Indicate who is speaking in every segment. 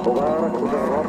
Speaker 1: مبارك وجرب.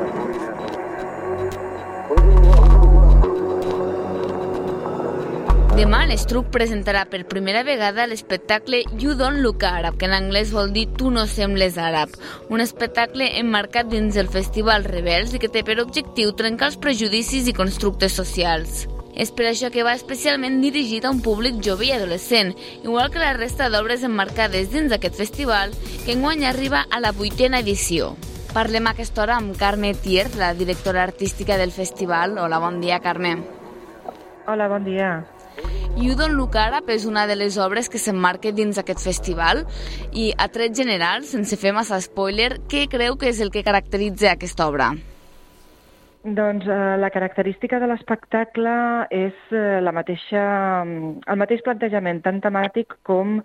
Speaker 2: Demà l'Estruc presentarà per primera vegada l'espectacle You Don't Look Arab, que en anglès vol dir Tu no sembles àrab, un espectacle emmarcat dins el Festival Rebels i que té per objectiu trencar els prejudicis i constructes socials. És per això que va especialment dirigit a un públic jove i adolescent, igual que la resta d'obres emmarcades dins d'aquest festival, que enguany arriba a la 8a edició. Parlem a aquesta hora amb Carme Tier, la directora artística del festival. Hola, bon dia, Carme.
Speaker 3: Hola, bon dia.
Speaker 2: You Don't Look Arab és una de les obres que s'emmarca dins aquest festival i, a tret general, sense fer massa spoiler, què creu que és el que caracteritza aquesta obra?
Speaker 3: Doncs la característica de l'espectacle és el mateix plantejament, tant temàtic com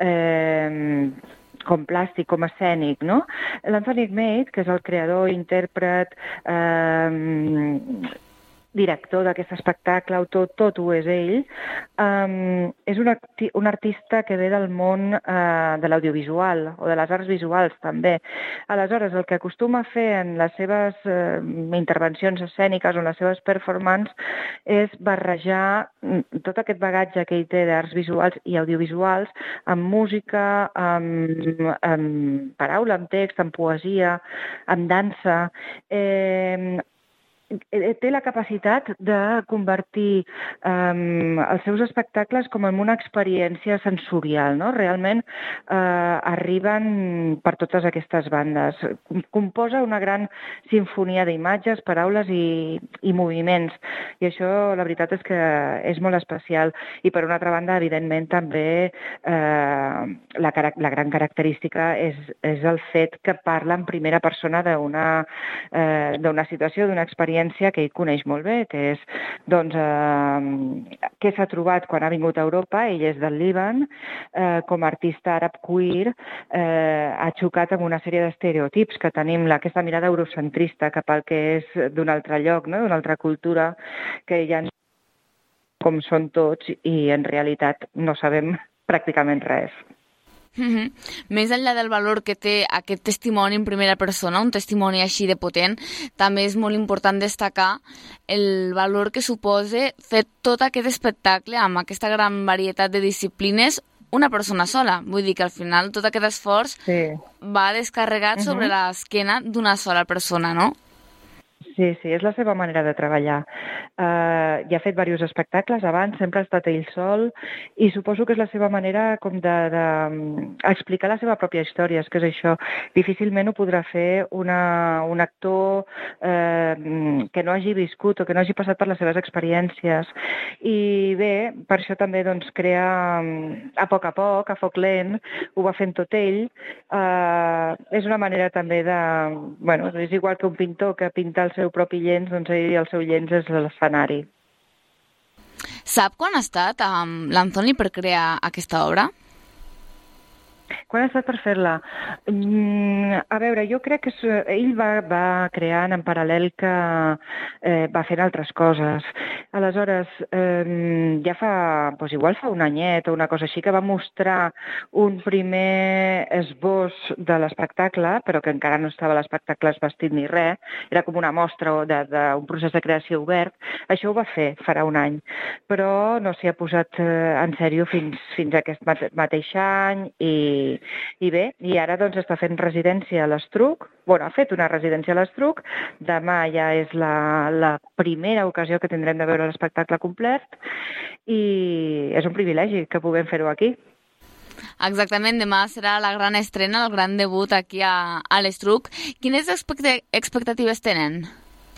Speaker 3: plàstic, com escènic, no? L'Anthony Maid, que és el creador, intèrpret, director d'aquest espectacle, autor, tot ho és ell, és un artista que ve del món de l'audiovisual o de les arts visuals també. Aleshores, el que acostuma a fer en les seves intervencions escèniques o en les seves performances és barrejar tot aquest bagatge que ell té d'arts visuals i audiovisuals amb música, amb paraula, amb text, amb poesia, amb dansa. Té la capacitat de convertir els seus espectacles com en una experiència sensorial, no? Realment arriben per totes aquestes bandes. Composa una gran sinfonia d'imatges, paraules i moviments, i això la veritat és que és molt especial. I per una altra banda, evidentment, també la gran característica és el fet que parla en primera persona d'una situació, d'una experiència que ell coneix molt bé, que és què s'ha trobat quan ha vingut a Europa. Ell és del Líban, com a artista àrab queer, ha xocat amb una sèrie d'estereotips que tenim, aquesta mirada eurocentrista cap al que és d'un altre lloc, no? D'una altra cultura, que ja com són tots i en realitat no sabem pràcticament res.
Speaker 2: Més enllà del valor que té aquest testimoni en primera persona, un testimoni així de potent, també és molt important destacar el valor que suposa fer tot aquest espectacle amb aquesta gran varietat de disciplines una persona sola. Vull dir que al final tot aquest esforç va descarregat sobre l'esquena d'una sola persona, no?
Speaker 3: Sí, és la seva manera de treballar. Ja ha fet diversos espectacles abans, sempre ha estat ell sol, i suposo que és la seva manera com d'explicar la seva pròpia història. És que és això. Difícilment ho podrà fer un actor que no hagi viscut o que no hagi passat per les seves experiències. I bé, per això també crea a poc, a foc lent, ho va fent tot ell. És una manera també de... Bueno, és igual que un pintor que pinta el seu propi llenç, doncs ell el seu llenç és l'escenari.
Speaker 2: Sap quan ha estat l'Anthony per crear aquesta obra?
Speaker 3: Quan ha estat per fer-la? A veure, jo crec que ell va creant en paral·lel que va fent altres coses. Aleshores, ja igual fa un anyet o una cosa així, que va mostrar un primer esbós de l'espectacle, però que encara no estava l'espectacle vestit ni res, era com una mostra d'un procés de creació obert. Això ho va fer farà un any, però no s'hi ha posat en sèrio fins a aquest mateix any i bé, i ara està fent residència a l'Estruc. Ha fet una residència a l'Estruc. Demà ja és la primera ocasió que tindrem de veure l'espectacle complet i és un privilegi que puguem fer-ho aquí.
Speaker 2: Exactament, demà serà la gran estrena, el gran debut aquí a l'Estruc. Quines expectatives tenen?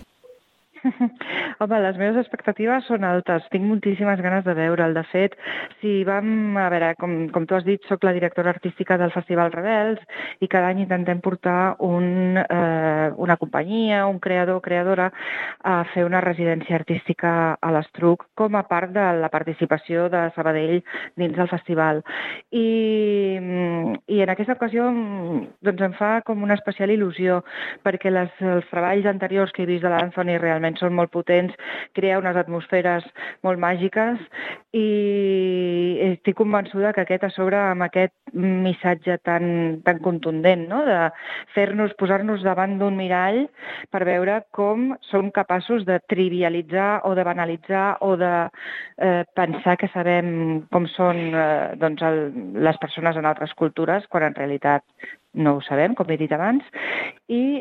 Speaker 3: Home, les meves expectatives són altes. Tinc moltíssimes ganes de veure'l. De fet, si vam... A veure, com tu has dit, soc la directora artística del Festival Rebels i cada any intentem portar una companyia, un creador o creadora a fer una residència artística a l'Estruc com a part de la participació de Sabadell dins del festival. I en aquesta ocasió em fa com una especial il·lusió perquè els treballs anteriors que he vist de l'Anthony realment realment són molt potents, crea unes atmosferes molt màgiques i estic convençuda que aquest a sobre amb aquest missatge tan contundent, no? De posar-nos davant d'un mirall per veure com som capaços de trivialitzar o de banalitzar o de pensar que sabem com són les persones en altres cultures, quan en realitat no ho sabem, com he dit abans. I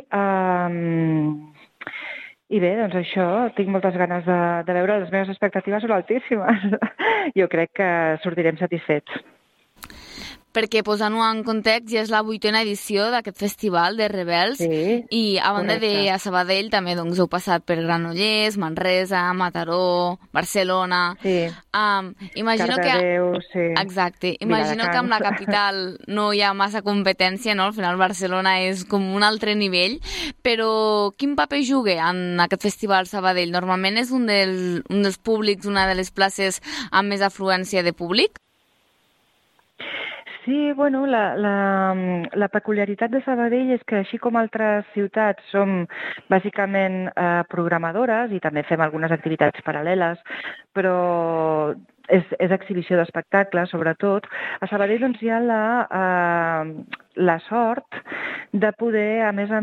Speaker 3: bé, doncs això, tinc moltes ganes de veure, les meves expectatives són altíssimes. Jo crec que sortirem satisfets.
Speaker 2: Perquè posant-ho en context ja és la 8ª edició d'aquest festival de Rebels, sí, i a banda de a Sabadell també doncs, heu passat per Granollers, Manresa, Mataró, Barcelona...
Speaker 3: Sí, Cardedeu, sí.
Speaker 2: Exacte. Imagino que amb la capital no hi ha massa competència, no? Al final Barcelona és com un altre nivell, però quin paper juga en aquest festival Sabadell? Normalment és un dels públics, una de les places amb més afluència de públic?
Speaker 3: Sí, bueno, la peculiaritat de Sabadell és que així com altres ciutats som bàsicament programadores i també fem algunes activitats paral·leles, però és exhibició d'espectacles, sobretot. A Sabadell doncs, hi ha la sort de poder, a més,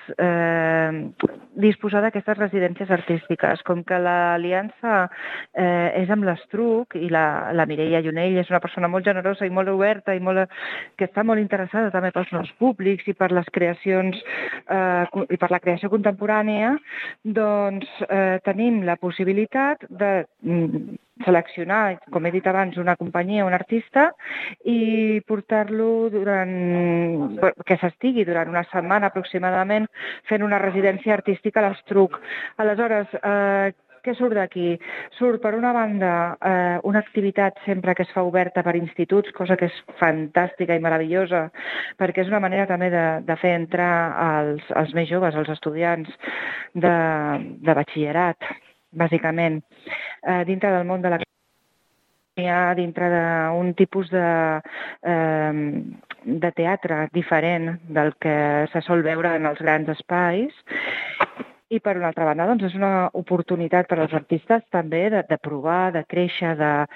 Speaker 3: disposar d'aquestes residències artístiques. Com que l'aliança és amb l'Estruc i la Mireia Llunell és una persona molt generosa i molt oberta i que està molt interessada també pels nous públics i per les creacions i per la creació contemporània, doncs tenim la possibilitat de seleccionar, com he dit abans, una companyia, un artista i portar-lo que s'estigui durant una setmana aproximadament fent una residència artística a l'Estruc. Aleshores, què surt d'aquí? Surt, per una banda, una activitat sempre que es fa oberta per instituts, cosa que és fantàstica i meravellosa, perquè és una manera també de fer entrar els més joves, els estudiants de batxillerat, bàsicament, dintre del món de l'economia, dintre d'un tipus de teatre diferent del que se sol veure en els grans espais. I, per una altra banda, doncs, és una oportunitat per als artistes també de provar, de créixer,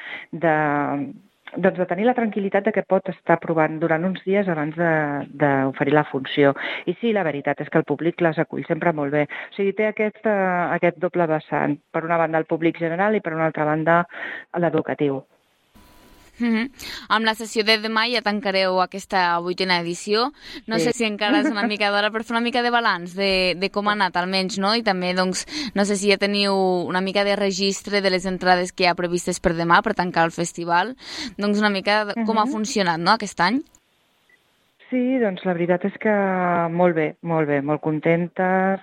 Speaker 3: de tenir la tranquil·litat que pot estar provant durant uns dies abans d'oferir la funció. I sí, la veritat és que el públic les acull sempre molt bé. O sigui, té aquest doble vessant. Per una banda el públic general i per una altra banda l'educatiu.
Speaker 2: Amb la sessió de demà ja tancareu aquesta 8ª edició. No sé si encara és una mica d'hora per fer una mica de balanç de com ha anat, almenys, no? I també, doncs, no sé si ja teniu una mica de registre de les entrades que hi ha previstes per demà, per tancar el festival. Doncs una mica com ha funcionat, no?, aquest any.
Speaker 3: Sí, doncs la veritat és que molt bé, molt contentes,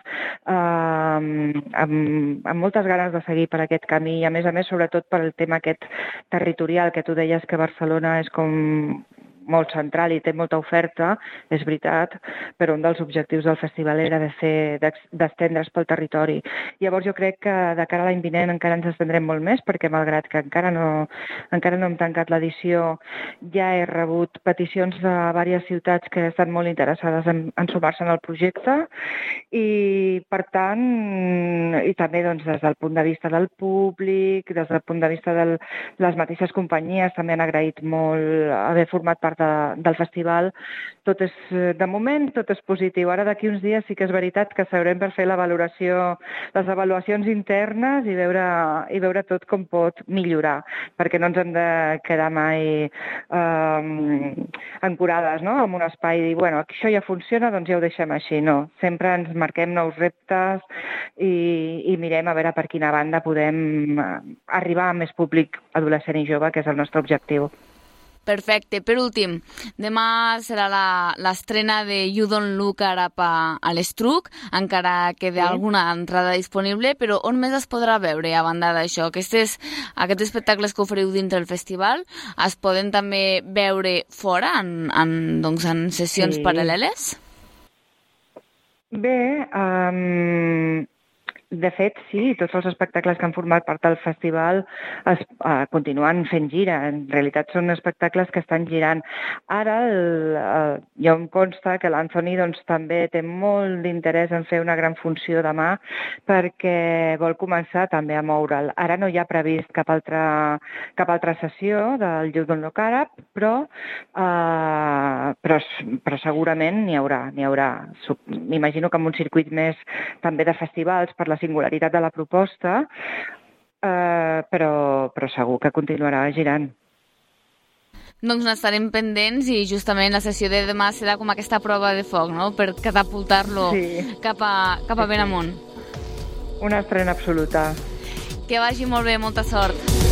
Speaker 3: amb moltes ganes de seguir per aquest camí i a més, sobretot per el tema aquest territorial, que tu deies que Barcelona és com molt central i té molta oferta, és veritat, però un dels objectius del festival era d'estendre's pel territori. Llavors jo crec que de cara a l'any vinent encara ens estendrem molt més, perquè malgrat que encara no hem tancat l'edició, ja he rebut peticions de diverses ciutats que estan molt interessades en sumar-se en el projecte i, per tant, i també doncs, des del punt de vista del públic, des del punt de vista de les mateixes companyies, també han agraït molt haver format part del festival. De moment tot és positiu. Ara d'aquí uns dies sí que és veritat que seurem per fer les avaluacions internes i veure tot com pot millorar, perquè no ens hem de quedar mai ancorades, no?, en un espai i dir, bueno, això ja funciona, doncs ja ho deixem així. No, sempre ens marquem nous reptes i mirem a veure per quina banda podem arribar a més públic adolescent i jove, que és el nostre objectiu.
Speaker 2: Perfecte. Per últim, demà serà l'estrena de You Don't Look Up a l'Estruc, encara queda alguna entrada disponible, però on més es podrà veure a banda d'això? Aquests espectacles que oferiu dintre del festival es poden també veure fora, en sessions paral·leles?
Speaker 3: Bé, De fet, sí, tots els espectacles que han format part del festival continuen fent gira. En realitat són espectacles que estan girant. Ara ja em consta que l'Anthony doncs, també té molt d'interès en fer una gran funció demà perquè vol començar també a moure'l. Ara no hi ha previst cap altra sessió del You Don't Look Arab, però segurament n'hi haurà. M'imagino que amb un circuit més també de festivals per la singularitat de la proposta, però segur que continuarà girant.
Speaker 2: Doncs n'estarem pendents i justament la sessió de demà serà com aquesta prova de foc, no?, per catapultar-lo cap a ben amunt.
Speaker 3: Una estrena absoluta.
Speaker 2: Que vagi molt bé, molta sort.